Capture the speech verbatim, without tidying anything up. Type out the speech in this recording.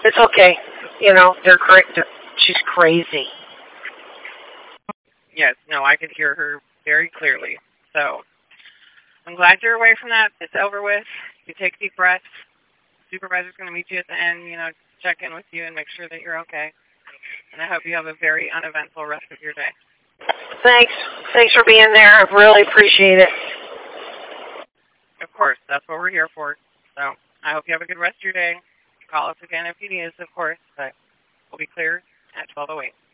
It's okay. You know, they're great. They're, she's crazy. Yes, no, I could hear her very clearly. So I'm glad you're away from that. It's over with. You take deep breaths. Supervisor's going to meet you at the end, you know, check in with you and make sure that you're okay. And I hope you have a very uneventful rest of your day. Thanks. Thanks for being there. I really appreciate it. Of course, that's what we're here for. So I hope you have a good rest of your day. Call us again if you need us, of course, but we'll be clear at twelve oh eight.